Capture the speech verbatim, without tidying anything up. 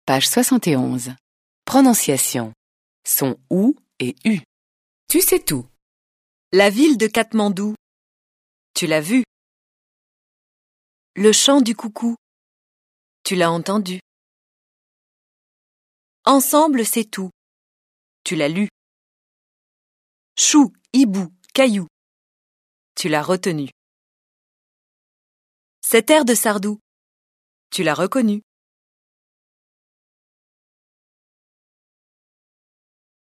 Page soixante et onze. Prononciation. Son OU et U. Tu sais tout. La ville de Katmandou. Tu l'as vu. Le chant du coucou. Tu l'as entendu. Ensemble, c'est tout. Tu l'as lu. Chou, hibou, caillou. Tu l'as retenu. Cet air de Sardou. Tu l'as reconnu.